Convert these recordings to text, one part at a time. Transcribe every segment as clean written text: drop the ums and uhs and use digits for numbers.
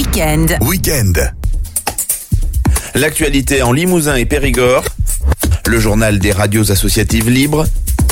Week-end. L'actualité en Limousin et Périgord. Le journal des radios associatives libres.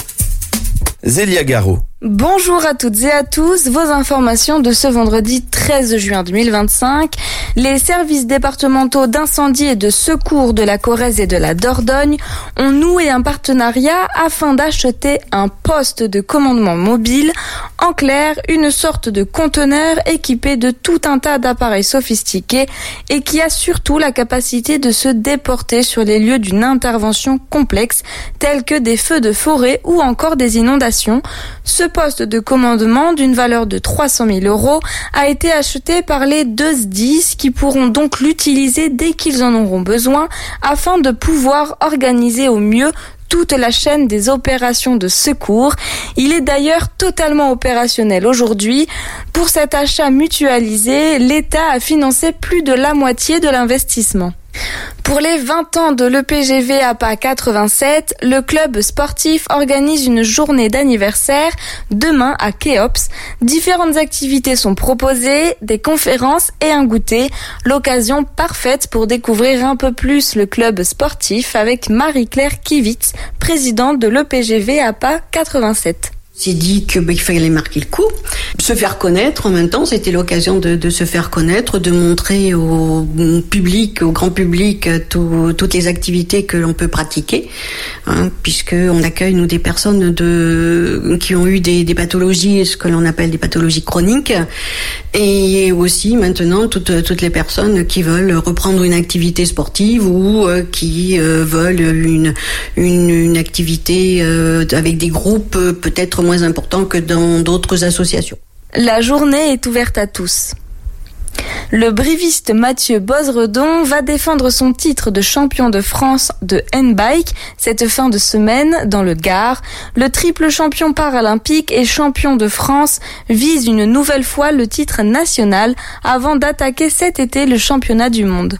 Zélia Garot. Bonjour à toutes et à tous, vos informations de ce vendredi 13 juin 2025. Les services départementaux d'incendie et de secours de la Corrèze et de la Dordogne ont noué un partenariat afin d'acheter un poste de commandement mobile. En clair, une sorte de conteneur équipé de tout un tas d'appareils sophistiqués et qui a surtout la capacité de se déporter sur les lieux d'une intervention complexe tels que des feux de forêt ou encore des inondations. Ce poste de commandement d'une valeur de 300 000 € a été acheté par les deux SDIS qui pourront donc l'utiliser dès qu'ils en auront besoin afin de pouvoir organiser au mieux toute la chaîne des opérations de secours. Il est d'ailleurs totalement opérationnel aujourd'hui. Pour cet achat mutualisé, l'État a financé plus de la moitié de l'investissement. Pour les 20 ans de l'EPGV APA 87, le club sportif organise une journée d'anniversaire demain à Kéops. Différentes activités sont proposées, des conférences et un goûter. L'occasion parfaite pour découvrir un peu plus le club sportif avec Marie-Claire Kivitz, présidente de l'EPGV APA 87. J'ai dit que il fallait marquer le coup, se faire connaître en même temps. C'était l'occasion de se faire connaître, de montrer au public, au grand public, toutes les activités que l'on peut pratiquer, puisque on accueille nous des personnes qui ont eu des pathologies, ce que l'on appelle des pathologies chroniques, et aussi maintenant toutes les personnes qui veulent reprendre une activité sportive ou qui veulent une activité avec des groupes peut-être moins important que dans d'autres associations. La journée est ouverte à tous. Le briviste Mathieu Bozredon va défendre son titre de champion de France de handbike cette fin de semaine dans le Gard. Le triple champion paralympique et champion de France vise une nouvelle fois le titre national avant d'attaquer cet été le championnat du monde.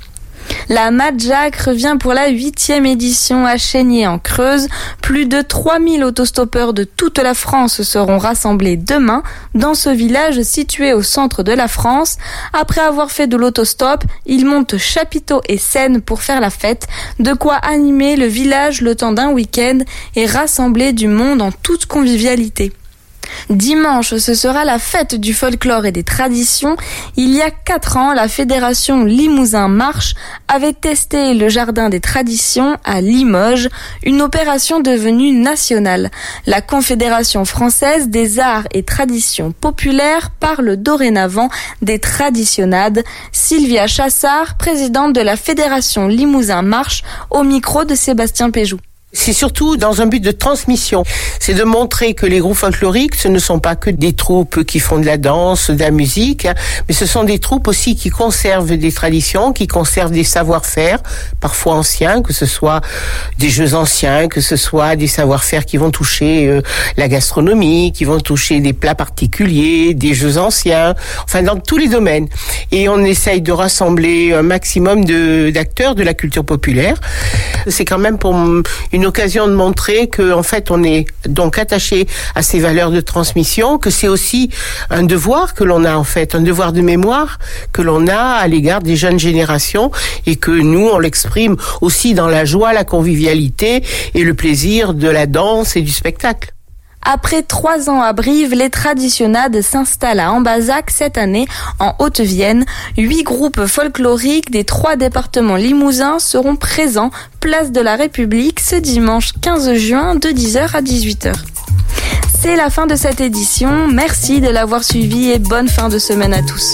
La Madjac revient pour la 8e édition à Chénier en Creuse. Plus de 3000 autostoppeurs de toute la France seront rassemblés demain dans ce village situé au centre de la France. Après avoir fait de l'autostop, ils montent chapiteaux et scènes pour faire la fête. De quoi animer le village le temps d'un week-end et rassembler du monde en toute convivialité. Dimanche, ce sera la fête du folklore et des traditions. Il y a 4 ans, la fédération Limousin Marche avait testé le jardin des traditions à Limoges, une opération devenue nationale. La Confédération française des arts et traditions populaires parle dorénavant des traditionnades. Sylvia Chassard, présidente de la fédération Limousin Marche, au micro de Sébastien Péjou. C'est surtout dans un but de transmission. C'est de montrer que les groupes folkloriques, ce ne sont pas que des troupes qui font de la danse, de la musique, mais ce sont des troupes aussi qui conservent des traditions, qui conservent des savoir-faire, parfois anciens, que ce soit des jeux anciens, que ce soit des savoir-faire qui vont toucher la gastronomie, qui vont toucher des plats particuliers, des jeux anciens, enfin dans tous les domaines. Et on essaye de rassembler un maximum d'acteurs de la culture populaire. C'est quand même pour une occasion de montrer que, en fait, on est donc attaché à ces valeurs de transmission, que c'est aussi un devoir que l'on a, en fait, un devoir de mémoire que l'on a à l'égard des jeunes générations et que nous, on l'exprime aussi dans la joie, la convivialité et le plaisir de la danse et du spectacle. Après 3 ans à Brive, les traditionnades s'installent à Ambazac cette année en Haute-Vienne. 8 groupes folkloriques des 3 départements limousins seront présents place de la République ce dimanche 15 juin de 10h à 18h. C'est la fin de cette édition. Merci de l'avoir suivi et bonne fin de semaine à tous.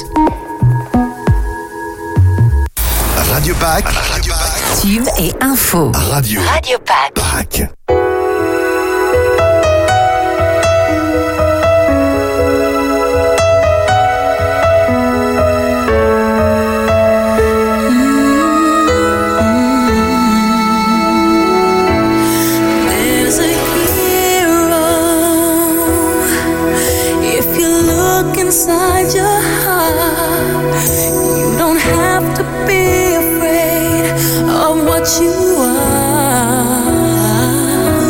Radio Pack. Tube et info. Radio Pack. Inside your heart, you don't have to be afraid of what you are.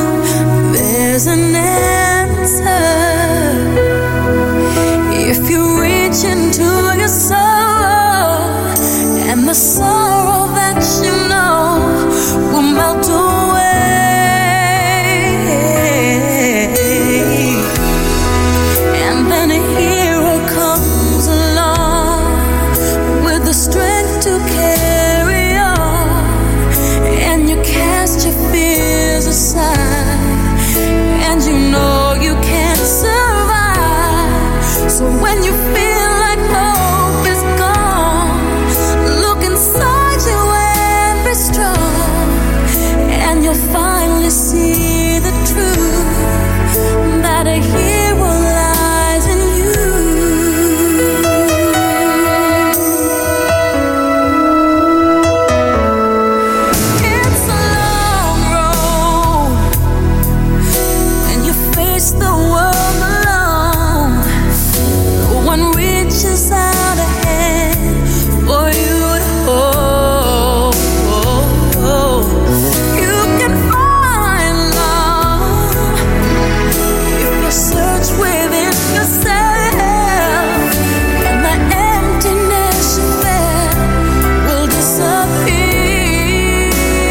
finally see the truth, that a hero lies in you. It's a long road when you face the world alone. No one reaches out a hand for you to hold. You can find love if you search within yourself, and the emptiness you felt will disappear.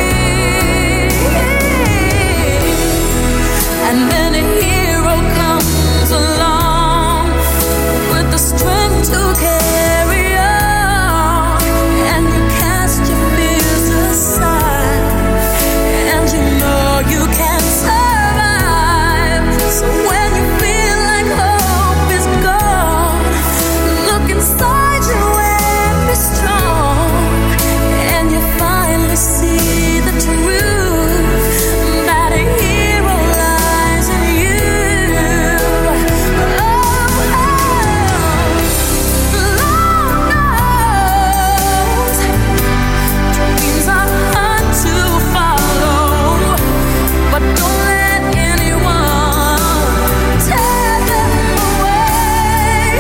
And then a hero comes along with the strength to carry on, and you cast your fears aside, and you know you can survive. So when you feel like hope is gone, look inside you and be strong, and you finally see the truth, that a hero lies in you. Long roads, dreams are hard to follow, but don't let anyone tear them away.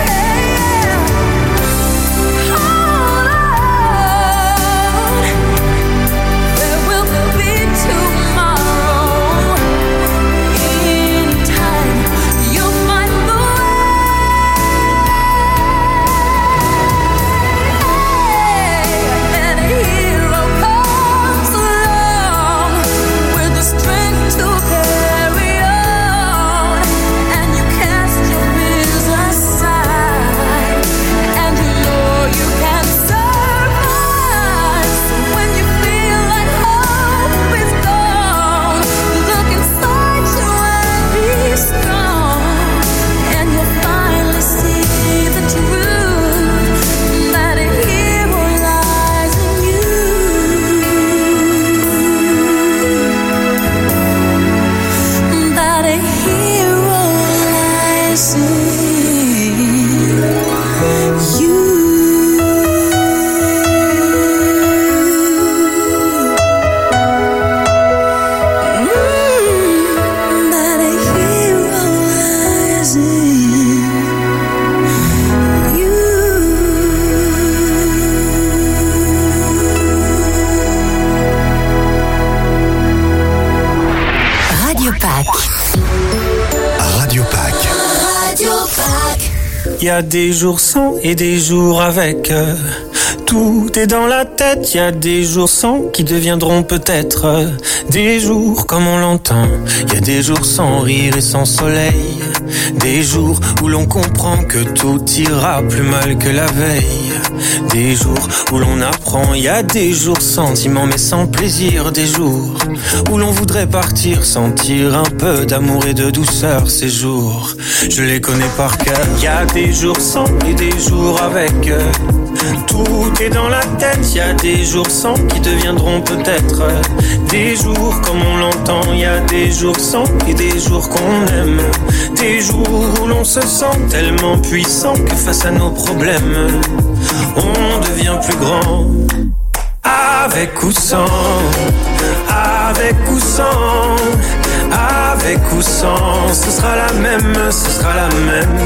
Hold on, there will be tomorrow. In time, you'll find the way. And a hero comes along with the strength to carry on, and you cast your fears aside, and you know you can survive. So when you feel like hope is gone, look inside you and be strong, and you'll finally see the truth, that a hero lies in you. That a hero lies in you. That a hero lies in you. Radio Pack. Radio Pack. Il y a des jours sans et des jours avec. Tout est dans la tête. Il y a des jours sans qui deviendront peut-être des jours comme on l'entend. Il y a des jours sans rire et sans soleil. Des jours où l'on comprend que tout ira plus mal que la veille. Des jours où l'on apprend. Il y a des jours sentiments mais sans plaisir. Des jours où l'on voudrait partir, sentir un peu d'amour et de douceur. Ces jours, je les connais par cœur. Il y a des jours sans et des jours avec. Tout est dans la tête. Il y a des jours sans qui deviendront peut-être des jours comme on l'entend. Il y a des jours sans et des jours qu'on aime. Des jours où l'on se sent tellement puissant que face à nos problèmes, on devient plus grand. Avec ou sans, avec ou sans, avec ou sans, ce sera la même, ce sera la même.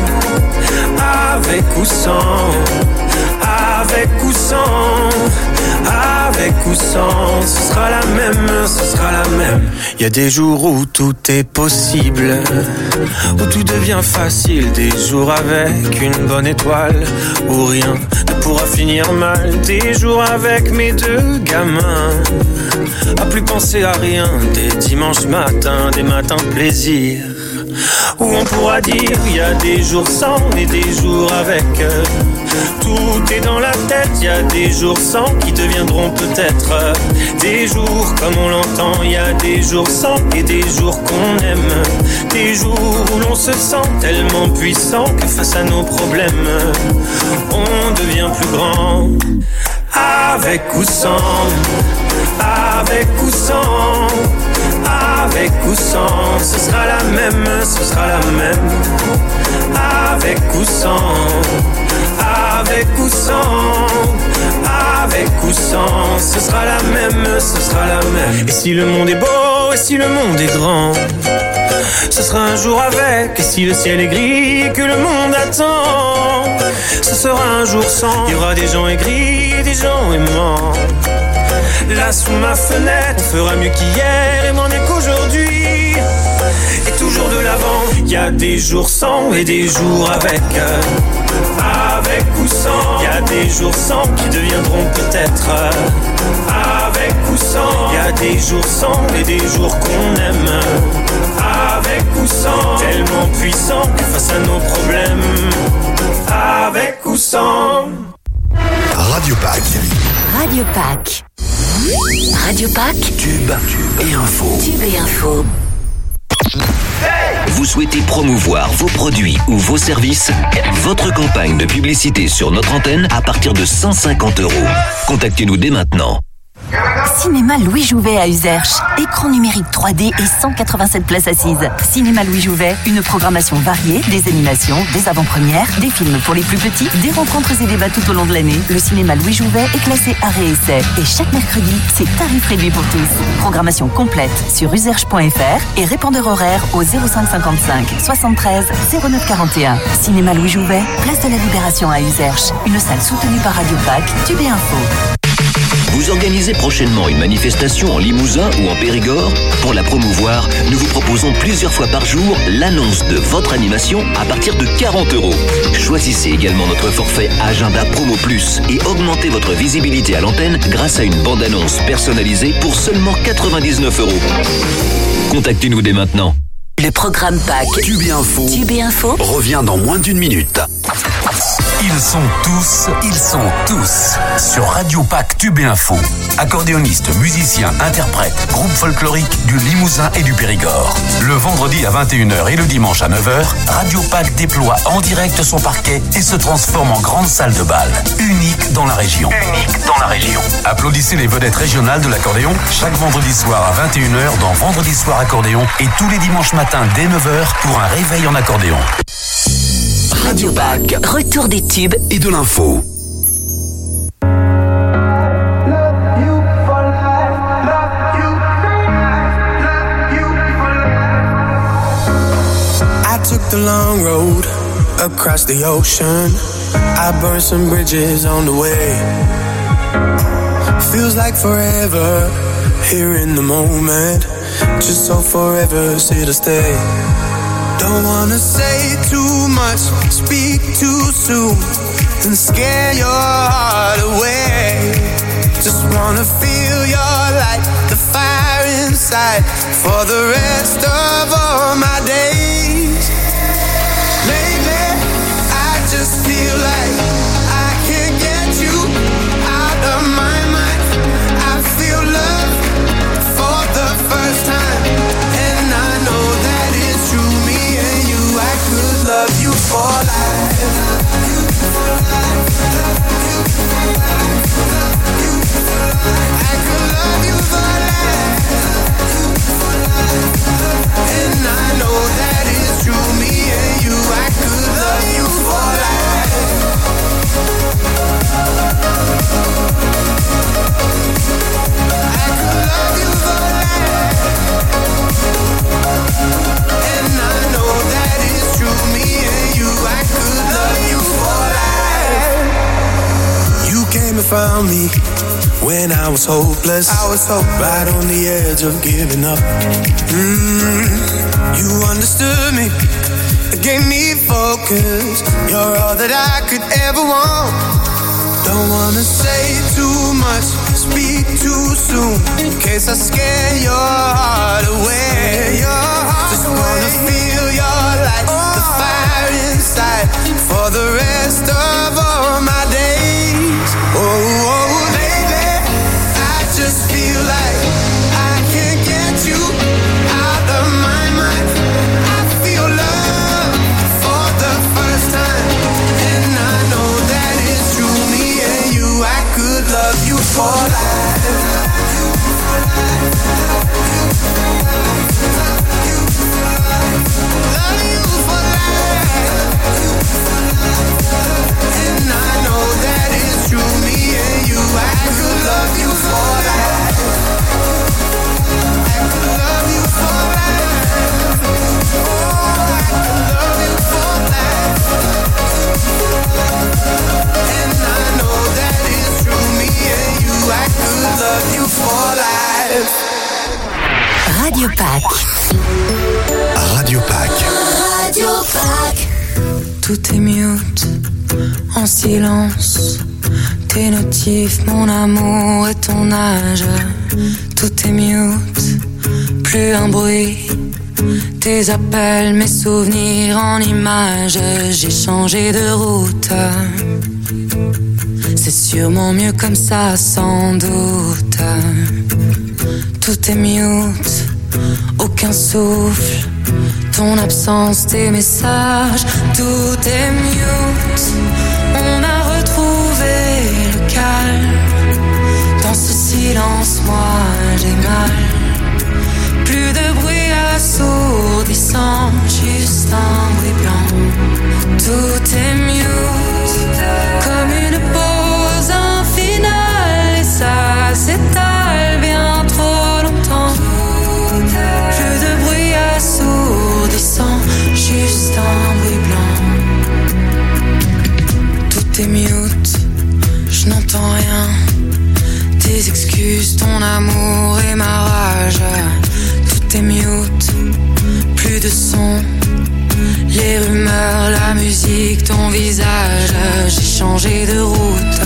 Avec ou sans, avec ou sans, avec ou sans, ce sera la même, ce sera la même. Il y a des jours où tout est possible, où tout devient facile. Des jours avec une bonne étoile, où rien ne pourra finir mal. Des jours avec mes deux gamins, à plus penser à rien. Des dimanches matins, des matins de plaisir, où on pourra dire il y a des jours sans et des jours avec. Tout est dans la tête, il y a des jours sans qui deviendront peut-être des jours comme on l'entend. Il y a des jours sans et des jours qu'on aime. Des jours où l'on se sent tellement puissant que face à nos problèmes, on devient plus grand. Avec ou sans, avec ou sans, avec ou sans, ce sera la même, ce sera la même. Avec ou sans, avec ou sans, avec ou sans, ce sera la même, ce sera la même. Et si le monde est beau, et si le monde est grand, ce sera un jour avec. Et si le ciel est gris et que le monde attend, ce sera un jour sans. Il y aura des gens aigris et des gens aimants. Là sous ma fenêtre, on fera mieux qu'hier et m'en est qu'aujourd'hui. Et toujours de l'avant, il y a des jours sans et des jours avec. Avec ou sans, il y a des jours sans qui deviendront peut-être. Avec ou sans, il y a des jours sans et des jours qu'on aime. Avec ou sans, tellement puissant que face à nos problèmes. Avec ou sans. Radio Pack. Radio Pack. Radio Pack. Tube et info. Tube et info. Vous souhaitez promouvoir vos produits ou vos services? Votre campagne de publicité sur notre antenne à partir de 150 €. Contactez-nous dès maintenant. Cinéma Louis Jouvet à Uzerche. Écran numérique 3D et 187 places assises. Cinéma Louis Jouvet, une programmation variée, des animations, des avant-premières, des films pour les plus petits, des rencontres et débats tout au long de l'année. Le cinéma Louis Jouvet est classé arrêt et essai. Et chaque mercredi, c'est tarif réduit pour tous. Programmation complète sur uzerche.fr et répondeur horaire au 05 55 73 09 41. Cinéma Louis Jouvet, place de la Libération à Uzerche. Une salle soutenue par Radio Pack, Tube et Info. Vous organisez prochainement une manifestation en Limousin ou en Périgord? Pour la promouvoir, nous vous proposons plusieurs fois par jour l'annonce de votre animation à partir de 40 €. Choisissez également notre forfait Agenda Promo Plus et augmentez votre visibilité à l'antenne grâce à une bande-annonce personnalisée pour seulement 99 €. Contactez-nous dès maintenant. Le programme Pack. Tube et info. Revient dans moins d'une minute. Ils sont tous sur Radio Pack Tube et Info. Accordéonistes, musiciens, interprètes, groupe folklorique du Limousin et du Périgord. Le vendredi à 21 h et le dimanche à 9 h, Radio Pack déploie en direct son parquet et se transforme en grande salle de bal. Unique dans la région. Applaudissez les vedettes régionales de l'accordéon chaque vendredi soir à 21 h dans Vendredi Soir Accordéon et tous les dimanches matins dès 9 h pour un réveil en accordéon. Radio Pack. Retour des tubes Et de l'info. I took the long road across the ocean. I burned some bridges on the way. Feels like forever here in the moment. Just so forever's here to stay. Don't wanna say too much, speak too soon, and scare your heart away. Just wanna feel your light, the fire inside, for the rest of all my days. Lately, I just feel like I can't get you out of my mind. I feel love for the first time, and I know that it's true. Me and you, I could love you for life. I could love you for life. And I know that it's true. Me and you, I could love you for life. I could love you for life. And I know that it's true. Me and you, I could love you for life. You came and found me when I was hopeless. I was so right on the edge of giving up. You understood me, gave me focus. You're all that I could ever want. Don't wanna say too much, speak too soon, in case I scare your heart away. Just wanna feel your light, the fire inside, for the rest of all my days. Oh, baby, I just feel like I can't get you out of my mind. I feel love for the first time, and I know that it's true. Me and you, I could love you for life. tout est mute, en silence. Tes notifs, mon amour et ton âge. Tout est mute, plus un bruit. Tes appels, mes souvenirs en images. J'ai changé de route. C'est sûrement mieux comme ça, sans doute. Tout est mute, aucun souffle. Ton absence, tes messages, tout est mute. On a retrouvé le calme. Dans ce silence, moi j'ai mal. Plus de bruit assourdissant, juste un bruit blanc. Tout est mute, comme une pause infinale. Et ça s'étale bien trop longtemps. Plus de bruit assourdissant, juste un bruit blanc. Tout est mute, je n'entends rien. Tes excuses, ton amour et ma rage. Tout est mute, plus de son. Les rumeurs, la musique, ton visage. J'ai changé de route.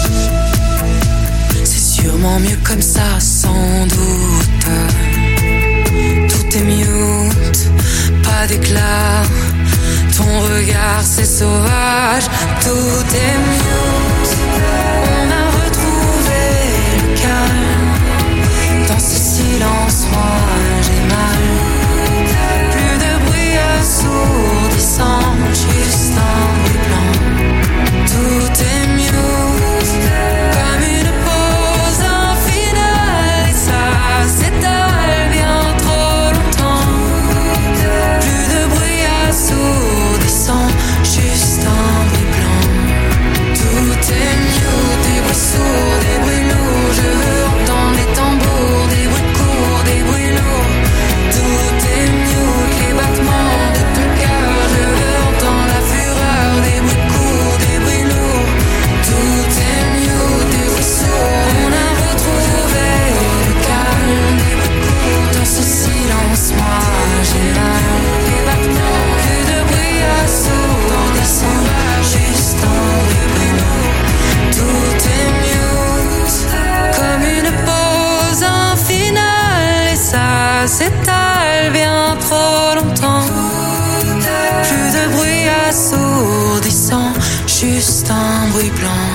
C'est sûrement mieux comme ça, sans doute. Tout est mute, pas d'éclat. Ton regard c'est sauvage. Tout est mute. On a retrouvé le calme. Dans ce silence, moi j'ai mal. Plus de bruit assourdissant, juste un bruit blanc. Tout est mute, comme une pause infinale. Et ça s'étale bien trop longtemps. Plus de bruit assourdissant, juste un bruit blanc. Tout est mute, des bruits sourds, des bruits lourds. Je veux entendre les tambours, des bruits courts, des bruits lourds. Tout est mute, les battements de ton cœur. Je veux entendre la fureur, des bruits courts, des bruits lourds. Tout est mute, des bruits sourds. On a retrouvé le calme, des bruits courts. Dans ce silence, moi j'ai mal. Les battements, plus de bruit assourdissant, juste un bruit lourd. Tout est mute, comme une pause infinale. Et ça s'étale bien trop longtemps. Plus de bruit assourdissant, juste un bruit blanc.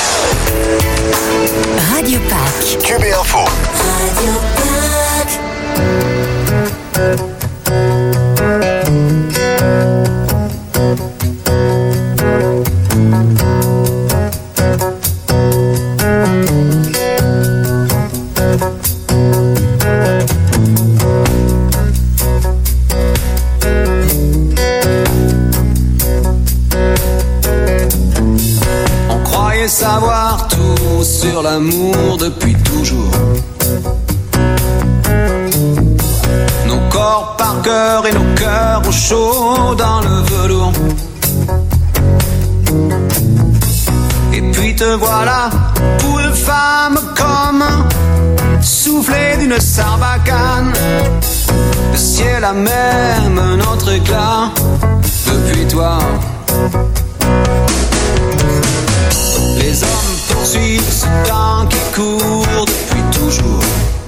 Radio Pack. QB Info. Radio Pack. On croyait savoir tout sur l'amour depuis toujours. Nos corps par cœur et nos cœurs au chaud dans le velours. Et puis te voilà, pour une femme comme soufflé d'une sarbacane. Le ciel a même un autre éclat depuis toi. Les hommes poursuivent ce temps qui court depuis toujours.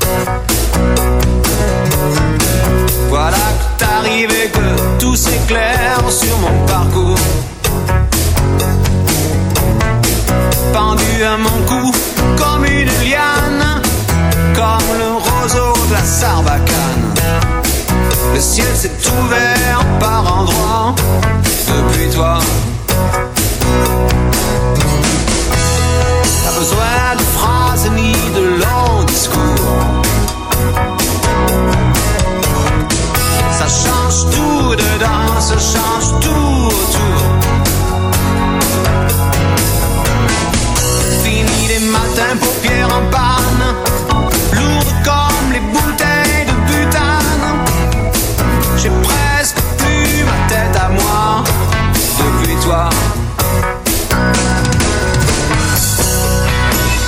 Voilà que t'arrives et que tout s'éclaire sur mon parcours. Pendu à mon cou comme une liane, comme le roseau de la sarbacane. Le ciel s'est ouvert par endroits depuis toi. Pas besoin de phrases ni de longs discours. Ça change tout dedans, ça change tout autour. Fini les matins, paupières en panne, lourdes comme les bouteilles de butane. J'ai presque plus ma tête à moi depuis toi.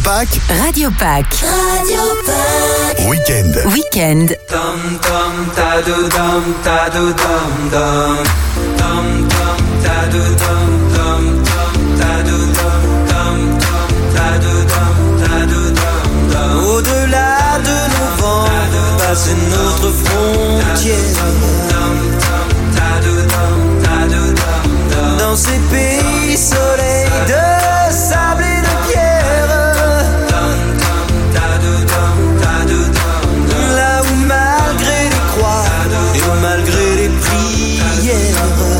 Pâques. Radio Pâques. Radio Pâques. Week-end. Week-end. Dum dum da do dum da do dum dum dum dum da do dum dum dum da do dum dum dum da do dum da do dum dum. Au-delà de nos vents, passer notre frontière. Dans ces pays soleil de sable et de pierre, là où malgré les croix et malgré les prières,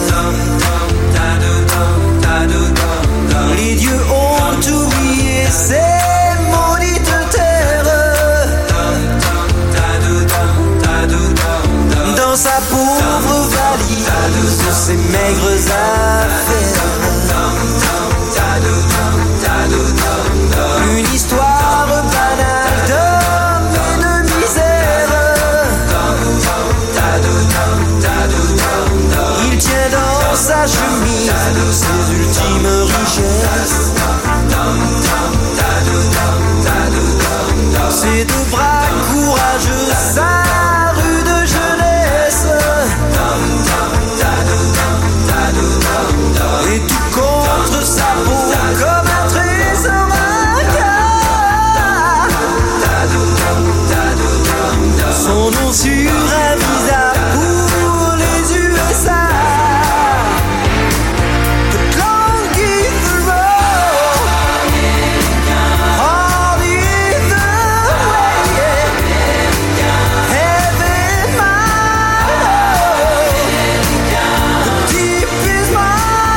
les dieux ont oublié ces maudites terres. Dans sa pauvre valise, de ses maigres affaires, une histoire banale d'hommes et de misère. Il tient dans sa chemise ses ultimes richesses, ses deux bras courageux, sa rude jeunesse. Et tout contre sa peau comme un trésor vainqueur. Son nom sur un visa pour les USA. The long is the road, hard is the way. Heaven my road, the deep is my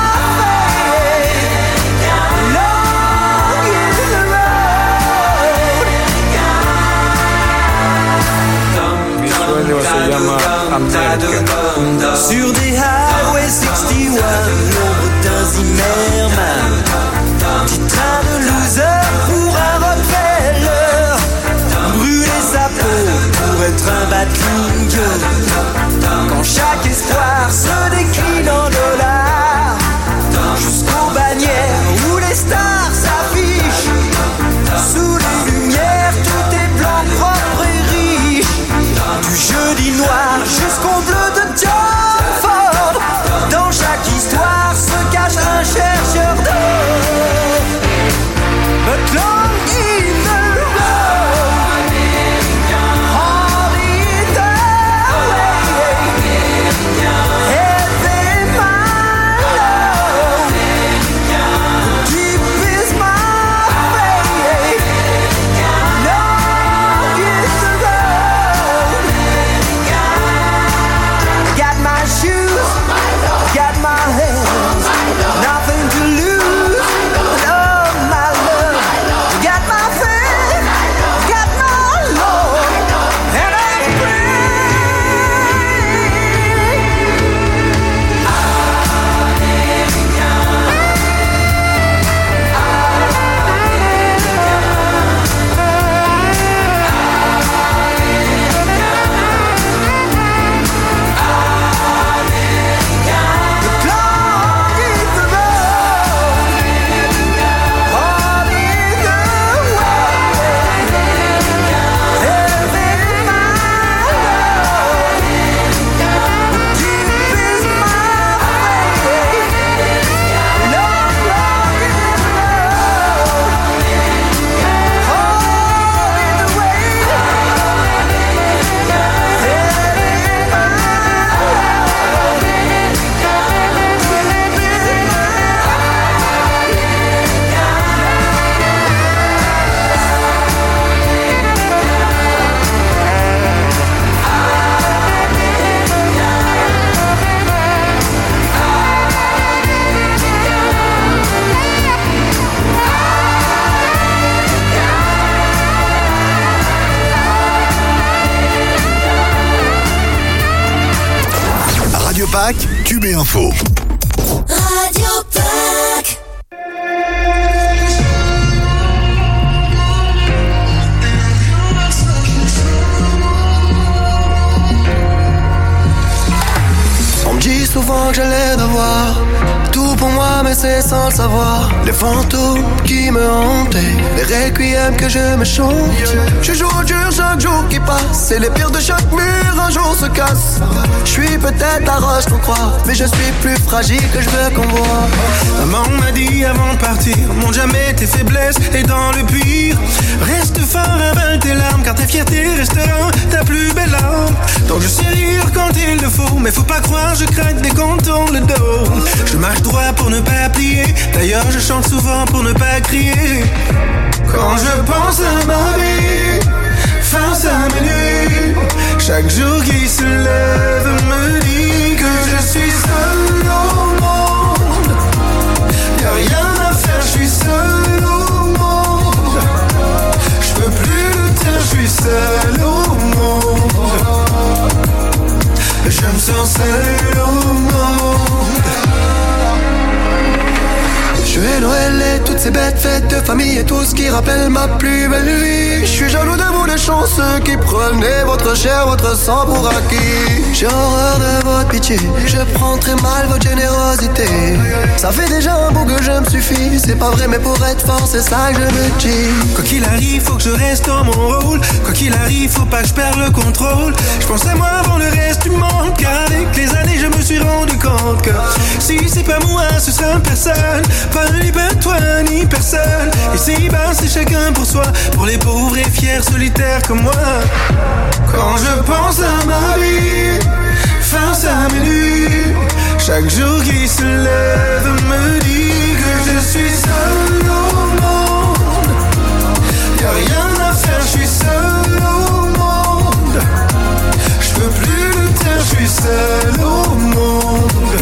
Se llama América. Sur des Highway 61, l'ombre d'un Zimmerman, petit train de loser pour un Rockefeller, brûler sa peau pour être un Batling. Quand chaque espoir se décline en dollars, jusqu'aux bannières où les stars s'affichent, sous les lumières tout est blanc, propre et riche. Du jeudi noir jusqu'au bleu de John Ford, dans chaque histoire se cache un chercheur d'or. But long is the road, hard is the way. Heaven my love, deep is my faith. Long is the road. Got my shoes, got my hands, nothing to lose, oh my love. Got my faith, got my Lord, and I'm free. Radio Pâques, Tube et Info. Radio Pâques. On me dit souvent que j'allais devoir tout tout pour moi, mais c'est sans le savoir. Les fantômes qui me hantaient, les requiems que je me chante. Je joue au dur chaque jour qui passe, et les pires de chaque mur un jour se cassent. Je suis peut-être la roche qu'on croit, mais je suis plus fragile que je veux qu'on voit. Maman m'a dit avant de partir, montre jamais tes faiblesses et dans le pire, reste fort, avale tes larmes, car ta fierté restera ta plus belle arme. Donc je sais rire quand il le faut, mais faut pas croire, je craque dès qu'on tourne le dos. Je marche droit pour ne pas plier, d'ailleurs je chante souvent pour ne pas crier. Quand je pense à ma vie, face à mes nuits, chaque jour qui se lève me dit que je suis seul au monde. Y'a rien à faire, je suis seul au monde. Je peux plus le taire, je suis seul au monde. Je me sens seul au monde. Je vais Noël et toutes ces bêtes fêtes de famille et tout ce qui rappelle ma plus belle vie. Je suis jaloux de vous les chanceux qui prenez votre chair, votre sang pour acquis. J'ai horreur de votre pitié, je prends très mal votre générosité. Ça fait déjà un bout que je me suffis, c'est pas vrai mais pour être fort c'est ça que je me dis. Quoi qu'il arrive faut que je reste dans mon rôle, quoi qu'il arrive faut pas que je perde le contrôle. Je pense à moi avant le reste du monde, car avec les années je me suis rendu compte que si c'est pas moi ce sera personne, pas ni pas toi ni personne. Et c'est bas c'est chacun pour soi, pour les pauvres et fiers solitaires comme moi. Quand je pense à ma vie, face à mes nuits, chaque jour qui se lève me dit que je suis seul au monde. Y'a rien à faire, je suis seul au monde. Je peux plus le taire, je suis seul au monde.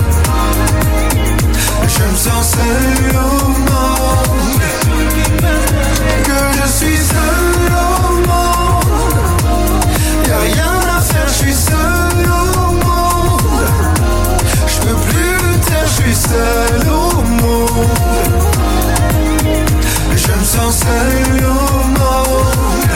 Je me sens seul au monde. Que je suis seul au monde. Y'a rien à faire, je suis seul au monde. Je peux plus le taire, je suis seul au monde. Je me sens seul au monde.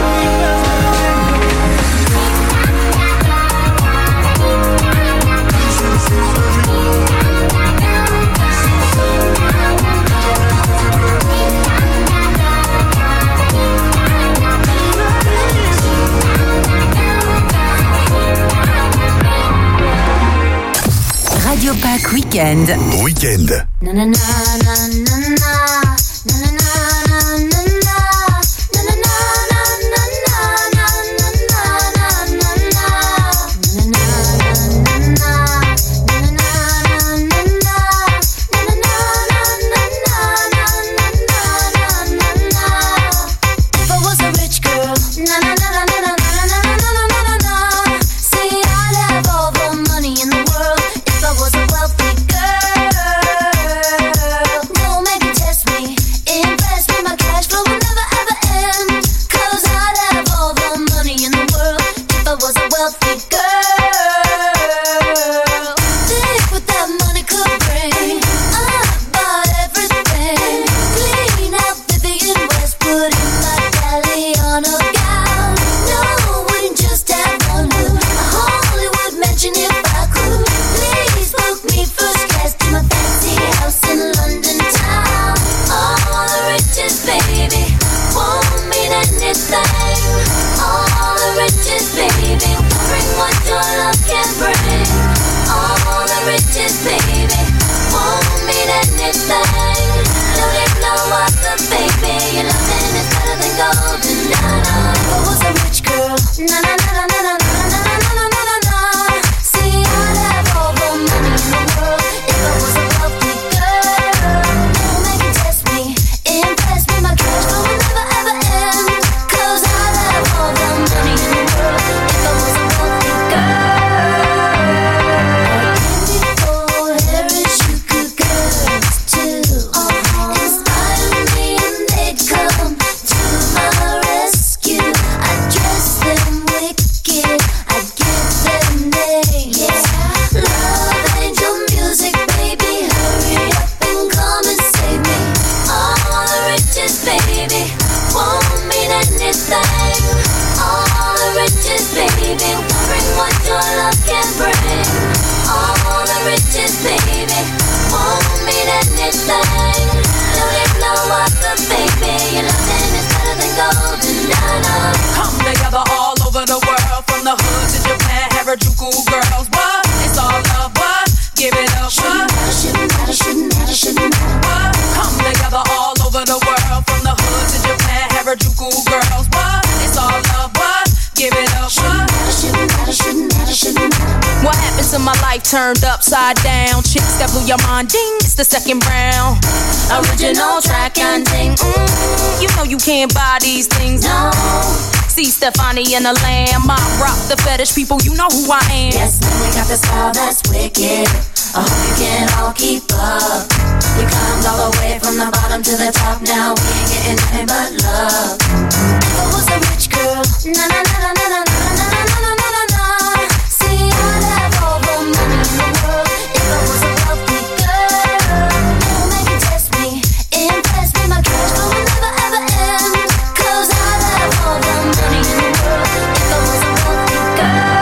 Radio Pack Weekend. Weekend. Na na na na na na na na na na romance. of my life turned upside down. Chicks that blew your mind, ding, it's the second round. Original track and ding, you know you can't buy these things, no. See Stefani and the Lamb, I rock the fetish people, you know who I am. Yes, man, we got the style that's wicked. I hope you can all keep up. We climbed all the way from the bottom to the top. Now we ain't getting nothing but love. If I was a rich girl, na na na na na na na na na na na na. See, I'd have all the money in the world. If I was a wealthy girl, no man can test me, impress me. My cash flow will never ever end. 'Cause I'd have all the money in the world. If I was a wealthy girl.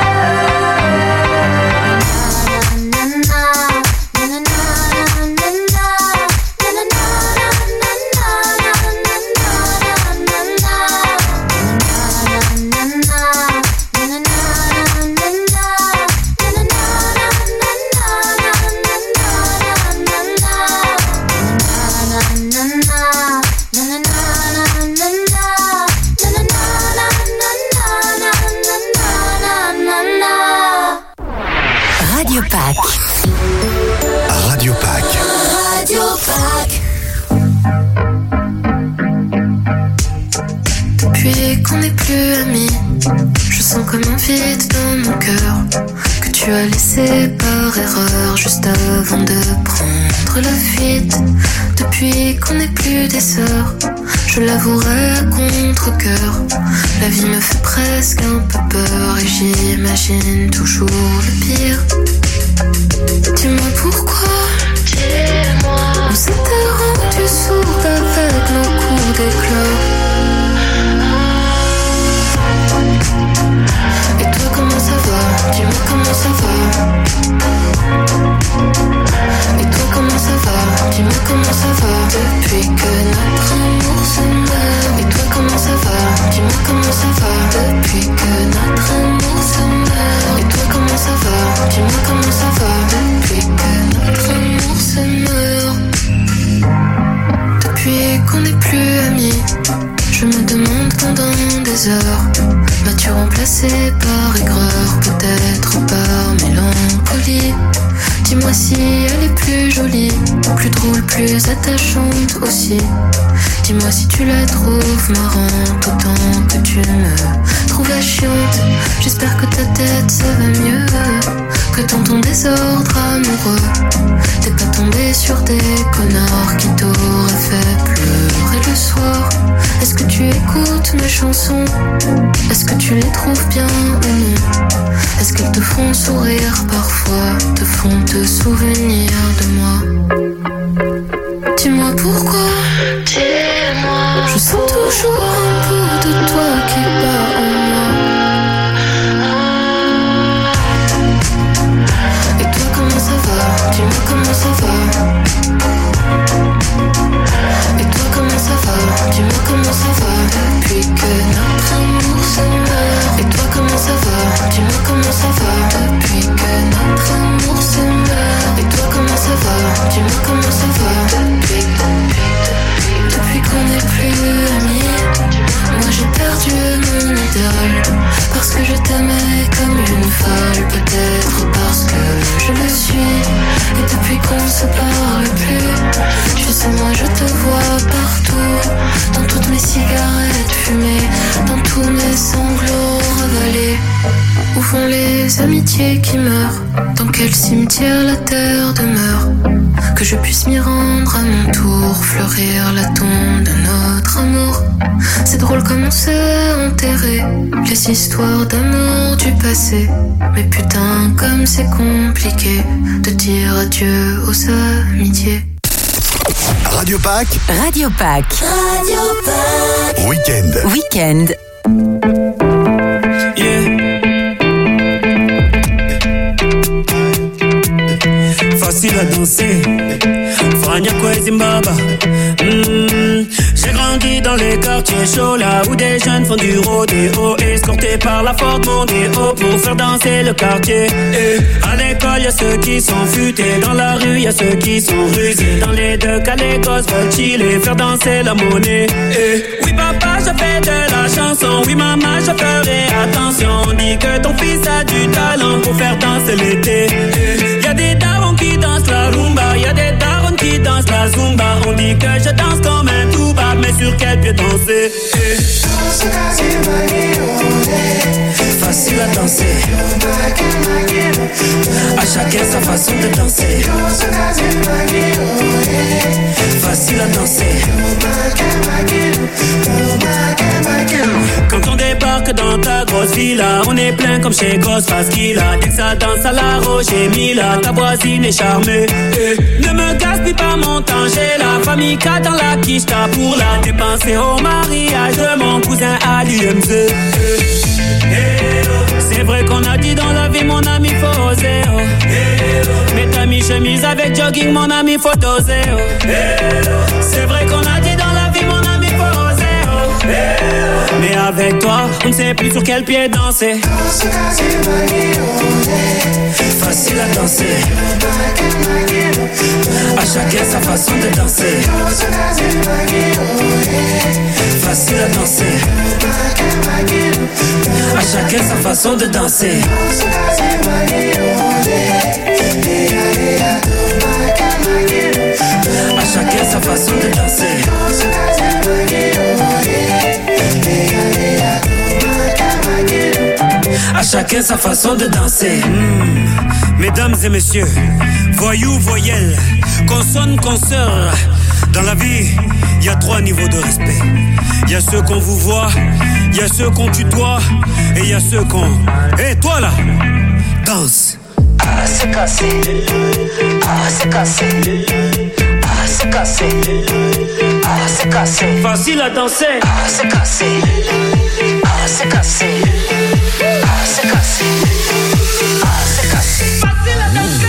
Radio Pack. Radio Pack. Radio Pack. Depuis qu'on n'est plus amis, je sens comme un vide dans mon cœur que tu as laissé par erreur juste avant de prendre la fuite. Depuis qu'on n'est plus des sœurs, je l'avouerai à contre-cœur, la vie me fait presque un peu peur et j'imagine toujours le pire. Dis-moi pourquoi, dis-moi, on s'était rendu sourd avec nos coups d'éclat. Et toi comment ça va? Dis-moi comment ça va? Et toi comment ça va? Dis-moi comment ça va? Depuis que notre amour se meurt. Et toi comment ça va? Dis-moi comment ça va? Depuis que notre amour se meurt. Et toi comment ça va? Dis-moi comment ça va? Depuis que notre amour se meurt. Depuis qu'on n'est plus amis, je me demande pendant des heures, m'as-tu remplacé par aigreur, peut-être par mélancolie? Dis-moi si elle est plus jolie, plus drôle, plus attachante aussi. Dis-moi si tu la trouves marrante autant que tu me trouvais chiante. J'espère que ta tête ça va mieux, que dans ton désordre amoureux t'es pas tombé sur des connards qui t'auraient fait pleurer le soir. Est-ce que tu écoutes mes chansons? Est-ce que tu les trouves bien ou non? Est-ce qu'elles te font sourire parfois, te font te souvenir de moi? Dis-moi pourquoi, dis-moi. Je sens toujours un peu de toi qui bat en moi. Et toi comment ça va? Dis-moi comment ça va? Et toi comment ça va? Dis-moi comment ça va? Depuis que notre amour se meurt. Et toi comment ça va? Dis-moi comment ça va? Depuis que notre amour se meurt. Et toi comment ça va? Dis-moi comment ça va? Depuis qu'on n'est plus amis, moi j'ai perdu mon idole. Parce que je t'aimais comme une folle, peut-être parce que je le suis. Et depuis qu'on se parle plus, tu sais moi je te vois partout, dans toutes mes cigarettes fumées, dans tous mes sanglots ravalés. Où vont les amitiés qui meurent? Dans quel cimetière la terre demeure? Que je puisse m'y rendre à mon tour, fleurir la tombe de notre amour. C'est drôle comme on s'est enterré, les histoires d'amour du passé. Mais putain comme c'est compliqué de dire adieu aux amitiés. Radio Pack. Radio Pack. Radio Pack. Week-end. Week-end. Facile à danser, Frania Zimbabwe. J'ai grandi dans les quartiers chauds, là où des jeunes font du rodéo, escortés par la Ford Mondeo pour faire danser le quartier. Et à l'école, y'a ceux qui sont futés, dans la rue, y'a ceux qui sont rusés. Dans les deux cas, les gosses veulent chiller, faire danser la monnaie. Et oui, papa, je fais de la chanson, oui, maman, je ferai attention. On dit que ton fils a du talent pour faire danser l'été. sais danser. Facile à danser. À chacun sa façon de danser. Facile à danser. Quand on débarque dans ta grosse villa, on est plein comme chez Ghostface Killah. Dès que ça danse à la Roche et Mila, ta voisine est charmée. Ne me gaspille pas mon temps, j'ai la famille K dans la quicheta pour la dépenser au mariage de mon cousin à l'UMZ. C'est vrai qu'on a dit dans la vie, mon ami, faut oser. Oh. Mets ta mi-chemise avec jogging, mon ami, faut doser. Oh. C'est vrai qu'on a dit dans la vie, mon ami, faut oser. Oh. Mais avec toi, on ne sait plus sur quel pied danser. Facile à danser. À chacun sa façon de danser. Facile à danser. À chacun sa façon de danser. À chacun sa façon de danser. À chacun sa façon de danser. Mesdames et messieurs, voyous, voyelles, consonnes, consoeurs. Dans la vie, il y a 3 niveaux de respect. Il y a ceux qu'on vous voit, il y a ceux qu'on tutoie, et il y a ceux qu'on... Hé, toi là, danse. Ah, c'est cassé. Ah, c'est cassé. Ah, c'est cassé. Ah, c'est cassé. Facile à danser. Ah, c'est cassé. Ah, c'est cassé. Ah, c'est cassé. Ah, c'est cassé. Facile à danser.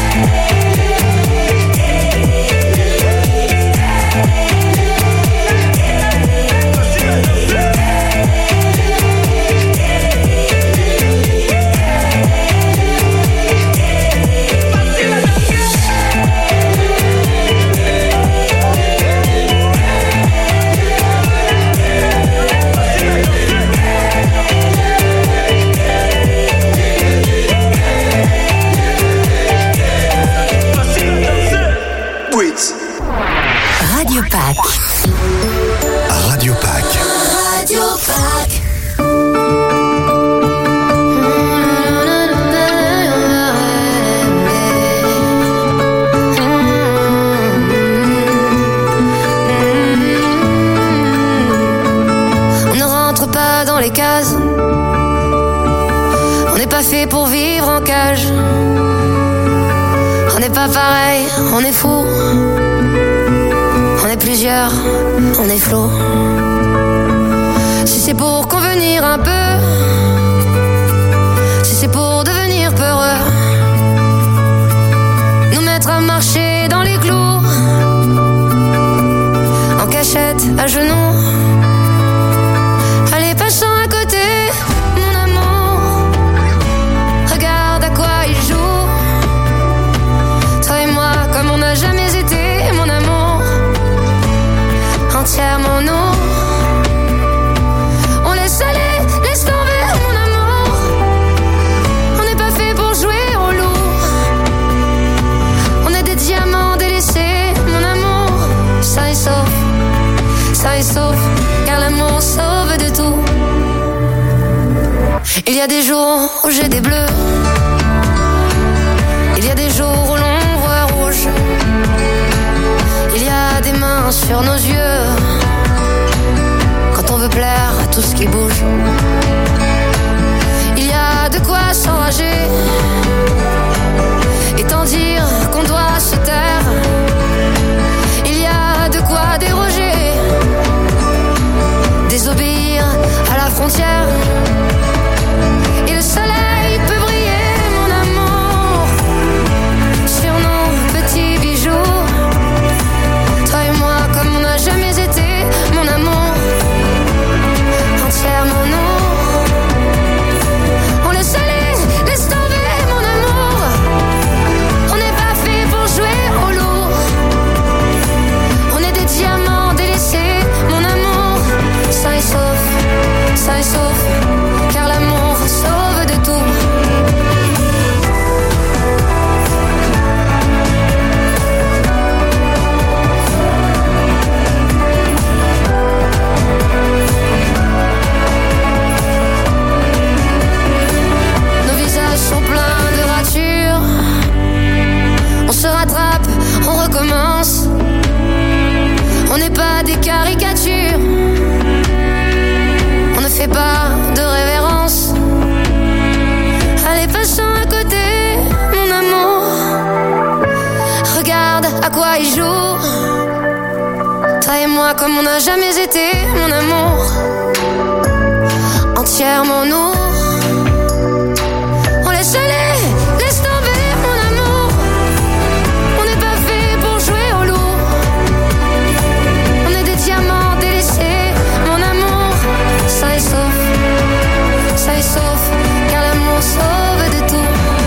Radio Pack. Radio Pack. Radio Pack. On ne rentre pas dans les cases. On n'est pas fait pour vivre en cage. On n'est pas pareil, on est fou. On est plusieurs, on est flou. Si c'est pour convenir un peu, si c'est pour devenir peureux, nous mettre à marcher dans les clous, en cachette, à genoux. Allez, passant à côté, mon amour, regarde à quoi il joue. Toi et moi, comme on n'a jamais été, mon amour, entièrement nous. On laisse aller, laisse tomber, mon amour. On n'est pas fait pour jouer au loup. On est des diamants délaissés, mon amour. Ça est sauf, car l'amour sauve de tout. Il y a des jours où j'ai des bleus. Il y a des jours où l'on voit rouge. Il y a des mains sur nos yeux quand on veut plaire à tout ce qui bouge. Il y a de quoi s'enrager et tant dire qu'on doit se taire. Il y a de quoi déroger, désobéir à la frontière. Et le soleil peut briller, mon amour, sur nos petits bijoux. Toi et moi, comme on n'a jamais été, mon amour, entièrement nous. moi comme on n'a jamais été, mon amour. Entièrement nous. On laisse aller, laisse tomber, mon amour. On n'est pas fait pour jouer au loup. On est des diamants délaissés, mon amour. Ça est sauf, car l'amour sauve de tout.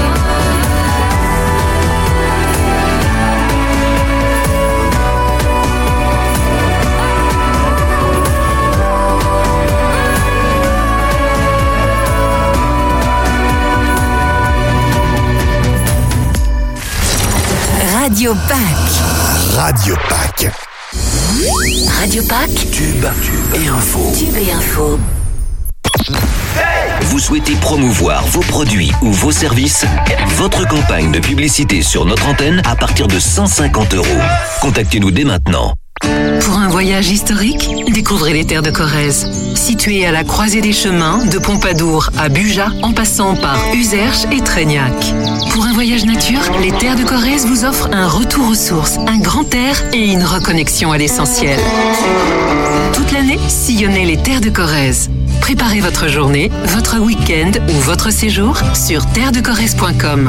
Radio Pack. Radio Pack. Radio Pack. Tube et info. Tube et info. Vous souhaitez promouvoir vos produits ou vos services? Votre campagne de publicité sur notre antenne à partir de 150 €. Contactez-nous dès maintenant. Pour un voyage historique, découvrez les terres de Corrèze. Situées à la croisée des chemins, de Pompadour à Buja, en passant par Uzerche et Trégnac. Pour un voyage nature, les terres de Corrèze vous offrent un retour aux sources, un grand air et une reconnexion à l'essentiel. Toute l'année, sillonnez les terres de Corrèze. Préparez votre journée, votre week-end ou votre séjour sur terresdecorrèze.com.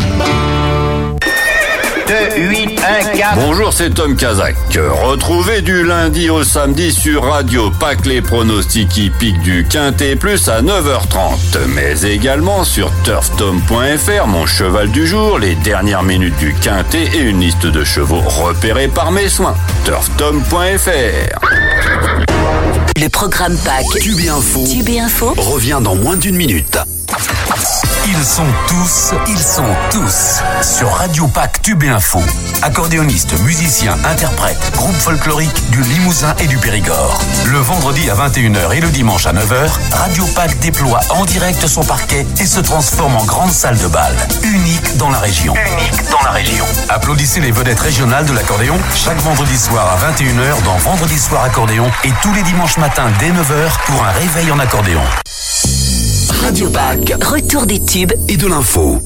2, 8, 1, 4. Bonjour, c'est Tom Kazak. Retrouvez du lundi au samedi sur Radio Pack les pronostics hippiques du Quintet Plus à 9h30. Mais également sur turftom.fr, mon cheval du jour, les dernières minutes du Quintet et une liste de chevaux repérés par mes soins. turftom.fr. Le programme Pack. Tube et info. Revient dans moins d'une minute. Ils sont tous sur Radio Pack Tube et Info. Accordéonistes, musiciens, interprètes, groupe folklorique du Limousin et du Périgord. Le vendredi à 21h et le dimanche à 9h, Radio Pack déploie en direct son parquet et se transforme en grande salle de bal. Unique dans la région. Applaudissez les vedettes régionales de l'accordéon chaque vendredi soir à 21h dans Vendredi Soir Accordéon et tous les dimanches matins dès 9h pour un réveil en accordéon. Radio Pack. Retour des tubes et de l'info.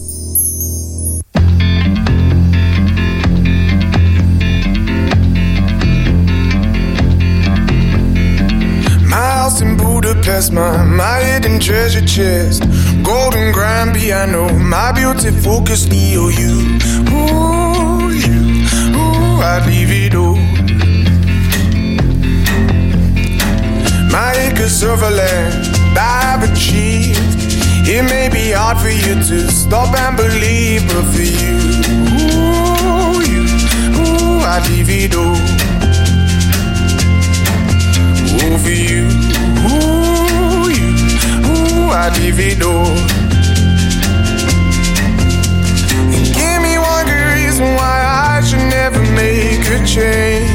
My house in Budapest, my hidden treasure chest, golden grand piano, my beauty focus EOU. Ooh, I'd leave it all. My acres of land I've achieved. It may be hard for you to stop and believe, but for you, I'd leave it all. Oh, for you, I'd leave it all. And give me one good reason why I should never make a change.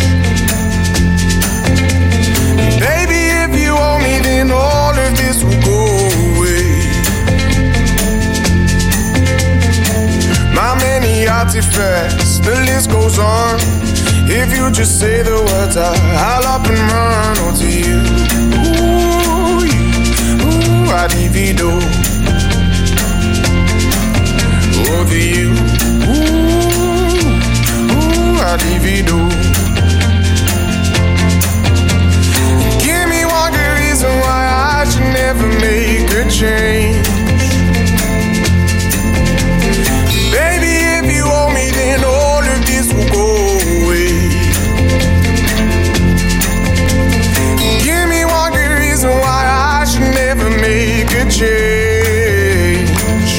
Baby, if you owe me, then all of this will go away. My many artifacts, the list goes on. If you just say the words, I'll up and run. Oh, to you, I'd divido. Oh, to you, I'd divido. Why I should never make a change. Baby, if you owe me, then all of this will go away. Give me one good reason why I should never make a change.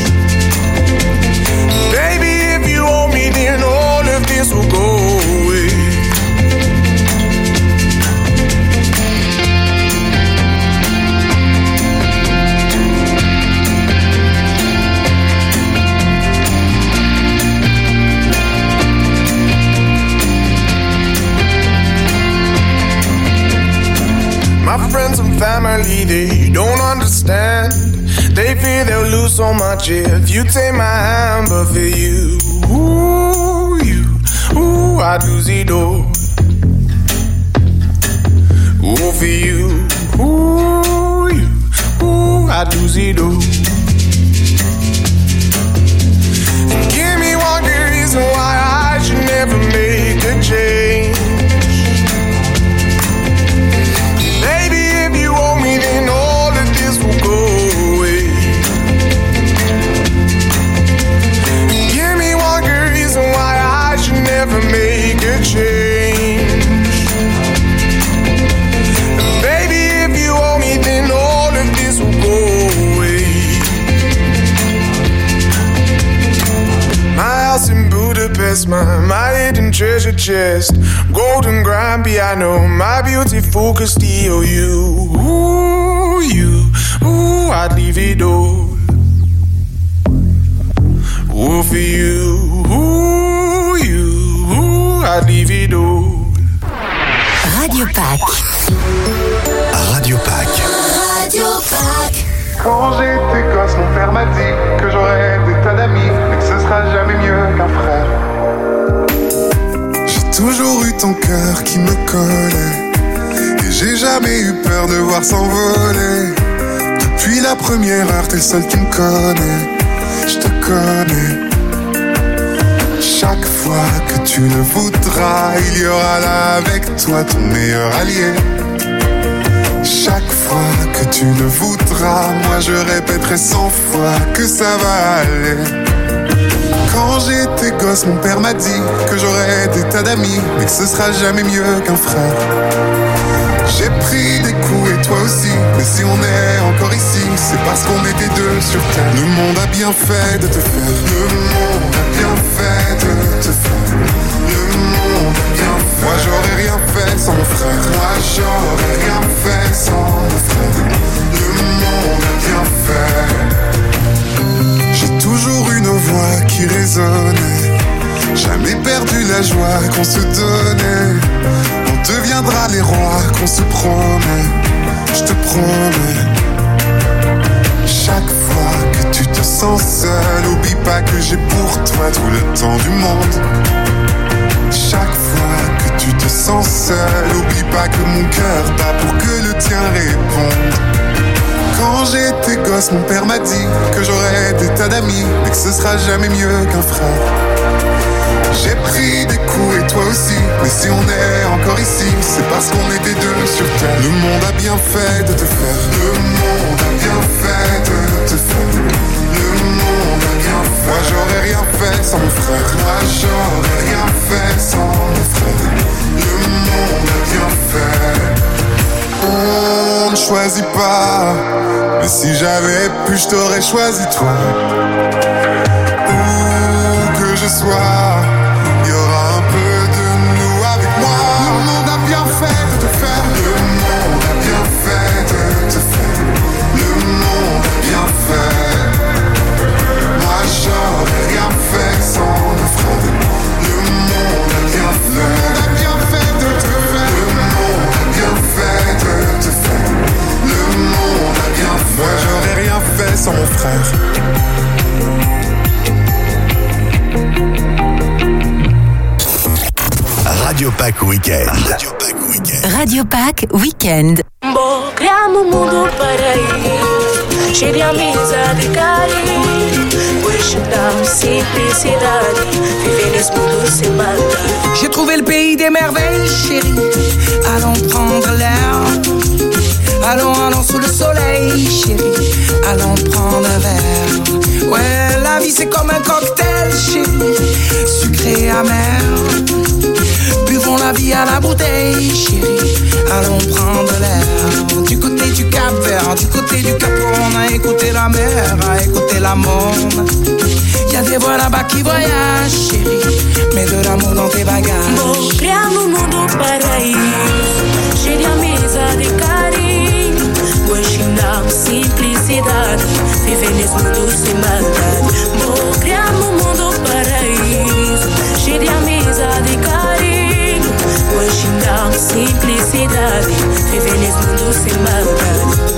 Baby, if you owe me, then all of this will go away. My friends and family, they don't understand. They fear they'll lose so much if you take my hand. But for you, I'd lose it all. Oh, for you, I'd lose it all. Give me one good reason why I should never make a change. yes, my hidden treasure chest. Golden grand piano, my beautiful Castillo. Ooh, I'd leave it all. Ooh, for you, I'd leave it all. Radio Pack. Radio Pack. Radio Pack. Quand j'étais gosse, mon père m'a dit que j'aurais des tas d'amis, mais que ce sera jamais mieux qu'un frère. J'ai toujours eu ton cœur qui me collait, et j'ai jamais eu peur de voir s'envoler. Depuis la première heure, t'es le seul qui me connaît, je te connais. Chaque fois que tu le voudras, il y aura là avec toi ton meilleur allié. Chaque fois que tu le voudras, moi je répéterai 100 fois que ça va aller. Quand j'étais gosse, mon père m'a dit que j'aurais des tas d'amis, mais que ce sera jamais mieux qu'un frère. J'ai pris des coups et toi aussi, mais si on est encore ici, c'est parce qu'on était deux sur terre. Le monde a bien fait de te faire, le monde a bien fait de te faire. Le monde a bien fait. Moi j'aurais rien fait sans mon frère. Moi j'aurais rien fait sans mon frère. Le monde a bien fait. J'ai toujours une voix qui résonnait, jamais perdu la joie qu'on se donnait. On deviendra les rois qu'on se promet, je te promets. Chaque fois que tu te sens seul, oublie pas que j'ai pour toi tout le temps du monde. Chaque fois que tu te sens seul, oublie pas que mon cœur bat pour que le tien réponde. Quand j'étais gosse, mon père m'a dit que j'aurais des tas d'amis, mais que ce sera jamais mieux qu'un frère. J'ai pris des coups et toi aussi, mais si on est encore ici, c'est parce qu'on était deux sur terre. Le monde a bien fait de te faire, le monde a bien fait de te faire. Le monde a bien fait. Moi j'aurais rien fait sans mon frère. Moi j'aurais rien fait sans mon frère. Le monde a bien fait. On ne choisit pas, mais si j'avais pu, je t'aurais choisi toi. Où que je sois, il y aura un peu de nous avec moi. Le monde a bien fait de te faire. Le monde a bien fait de te faire. Le monde a bien fait. Moi j'aurais rien fait sans mon frère. Le monde a bien fait. Le monde a bien fait de te faire. Le monde a bien fait de te faire. Le monde a bien fait. Moi j'aurais rien fait sans mon frère. Radio Pack Weekend. Radio Pack Weekend. Radio Pack Weekend. Bom, criamos um mundo paraíso, cheio de amizade e carinho. Hoje dá simplicidade, viver nesse mundo sem maldade. J'ai trouvé le pays des merveilles, chérie. Allons prendre l'air. Allons sous le soleil, chérie. Allons prendre un verre. Ouais, la vie c'est comme un cocktail, chérie. Sucré et amer. Buvons la vie à la bouteille, chérie. Allons prendre l'air. Du côté du Cap-Vert, du côté du Cap-Rond, à écouter la mer, à écouter la monde. Y'a des voix là-bas qui voyagent, chérie. Mets de l'amour dans tes bagages. Bom, criamos um mundo paraíso, cheio de amizade e carinho. Hoje dá simplicidade, viver nesse mundo sem maldade. Bom, criamos um mundo paraíso, cheio de amizade e carinho. Hoje dá simplicidade, viver nesse mundo sem maldade.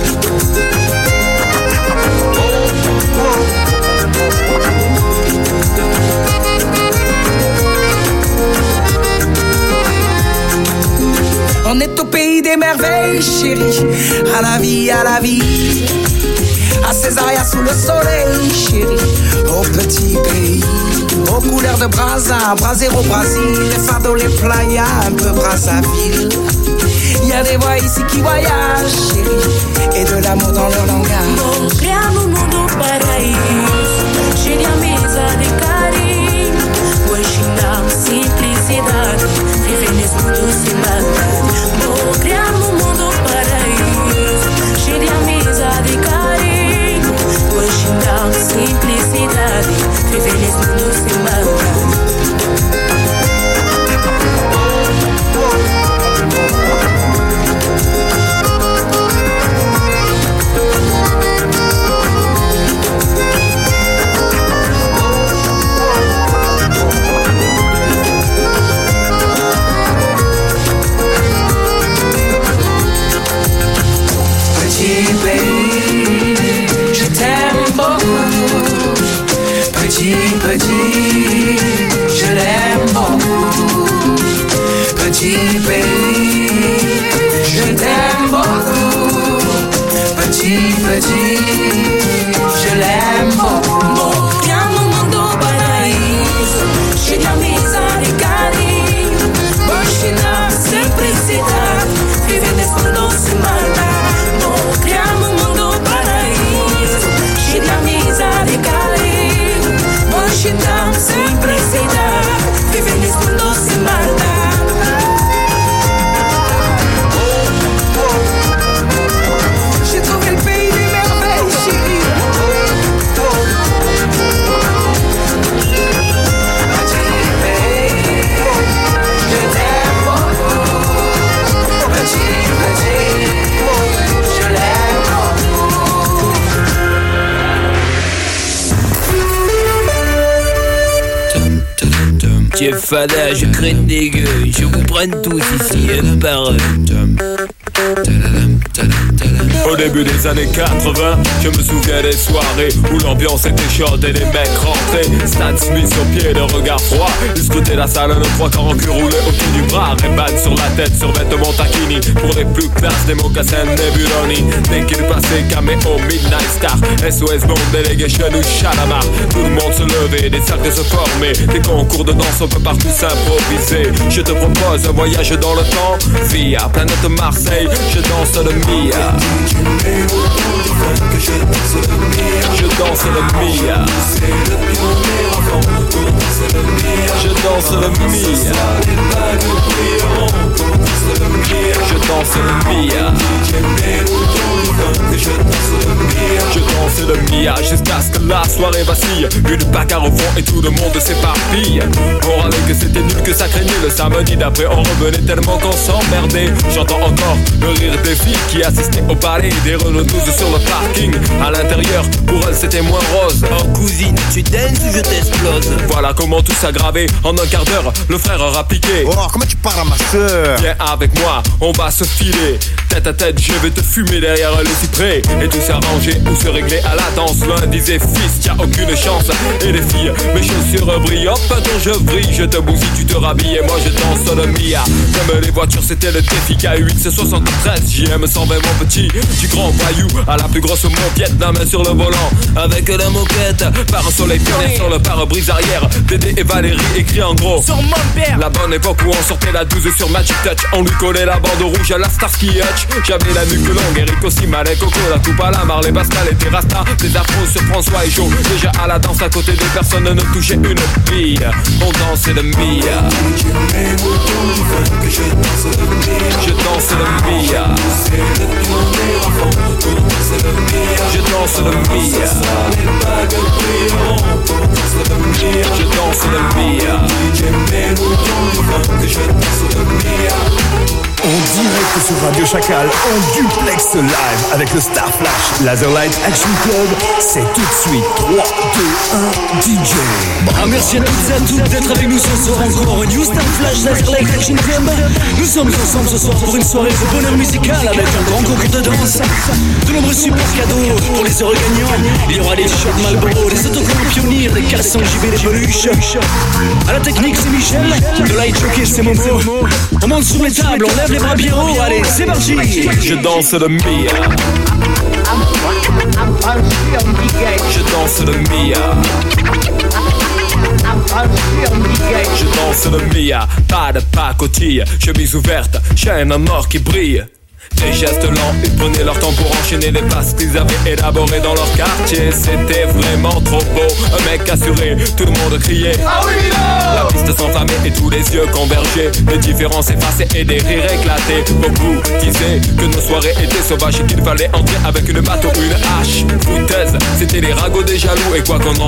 On est au pays des merveilles, chérie. À la vie, à la vie. À Césaria sous le soleil, chérie. Au petit pays, aux couleurs de Brazza, Brasero, Brasil, les fardeaux, les playas, un peu Brazzaville. Y a des voix ici qui voyagent, chérie, et de l'amour dans leur langage. Bom, criamos um mundo paraíso, cheio de amizade e carinho. Hoje dá simplicidade, viver nesse mundo sem maldade. Bom, criamos um mundo paraíso, cheio de amizade e carinho. Hoje dá simplicidade, viver nesse mundo sem maldade. Petit, petit, je l'aime beaucoup. Petit pays, je t'aime beaucoup. Petit, petit, je l'aime beaucoup. Criamo un mondo paraíso, cheio de amizade e carinho. Vamos te dar simplicidade, viver nesse mundo sem maldade. Criamo un mondo paraíso, cheio de amizade e carinho. Vamos te dar simplicidade, viver nesse mundo sem maldade. J'ai trouvé le pays des merveilles, chérie. Petit pays, je t'aime beaucoup. Petit, petit, je l'aime beaucoup. Chef Fada, je craigne des gueux, je vous prenne tous ici, un par un. Au début des années 80, je me souviens des soirées où l'ambiance était chaude et les mecs rentraient. Stan Smith sur pied, le regard froid. Ils scrutaient la salle, nos trois quarts en cul roulés au-dessus du bras. Ray-Ban sur la tête, sur vêtements taquini. Pour les plus classes, des mocassins Nebuloni. Dès qu'il passait, caméo, Midnight Star, SOS Bond, Delegation ou Chalamar. Tout le monde se levait, des cercles se formaient. Des concours de danse, on peut partout s'improviser. Je te propose un voyage dans le temps via planète Marseille, je danse le Mia. Je danse le Mia. Je danse le Mia. Je danse le Mia. Je danse le Mia jusqu'à ce que la soirée vacille. Une bagarre au fond et tout le monde s'éparpille. On râlait que c'était nul, que ça craignait. Le samedi d'après on revenait tellement qu'on s'emmerdait. J'entends encore le rire des filles qui assistaient au palais. Des Renault 12 sur le parking. À l'intérieur, pour elles c'était moins rose. Oh cousine, tu danses ou je t'explose? Voilà comment tout s'aggravait. En un quart d'heure, le frère aura piqué. Oh, comment tu parles à ma soeur? Viens avec moi, on va se filer. Tête à tête, je vais te fumer derrière le cyprès. Et tout s'arranger ou se régler à la danse. L'un disait fils, y'a aucune chance. Et les filles, mes chaussures brillent. Hop, attends, je brille, je te bousille, tu te rhabilles. Et moi je danse le Mia. Comme les voitures, c'était le défi K8, c'est 73. JM 120, mon petit. Du grand voyou à la plus grosse moquette, la main sur le volant. Avec la moquette, par un soleil pionnier sur le pare-brise arrière. Dédé et Valérie écrit en gros sur mon père. La bonne époque où on sortait la 12 sur Magic Touch. On lui collait la bande rouge à la Starsky Hutch. J'avais la nuque longue, Eric aussi, Malek, Coco, la coupe à la Marley, Pascal et Terrasta. Des afros sur François et Joe. Déjà à la danse à côté des personnes ne touchait une bille. On dansait le Mia. Je danse le Mia. Je danse le Mia. Je danse le Mia. En direct sur Radio Chacal, en duplex live avec le Star Flash Laserlight Action Club. C'est tout de suite 3, 2, 1, DJ. Ah, merci à toutes et à tous d'être avec nous ce soir encore au New Star Flash Laserlight Action Club. Nous sommes ensemble ce soir pour une soirée de bonheur musical avec un grand concours de danse, de nombreux super cadeaux pour les heureux gagnants. Il y aura des shirts Marlboro, des autocollants Pionnier, des caleçons JB, des peluches. À la technique c'est Michel, le light jockey c'est Momo. On monte sur les tables, on lève les bras bien haut, allez c'est parti. Je danse le Mia. Je danse le Mia. Je danse le Mia. Pas de pacotille, chemise ouverte, chaîne en or qui brille. Des gestes lents, ils prenaient leur temps pour enchaîner les passes qu'ils avaient élaborées dans leur quartier. C'était vraiment trop beau, un mec assuré, tout le monde criait ah oui là. La piste s'enflammait et tous les yeux convergeaient. Les différences effacées et des rires éclatés. Beaucoup disaient que nos soirées étaient sauvages et qu'il fallait entrer avec une batte ou une hache. Foutaise, c'était les ragots des jaloux. Et quoi qu'on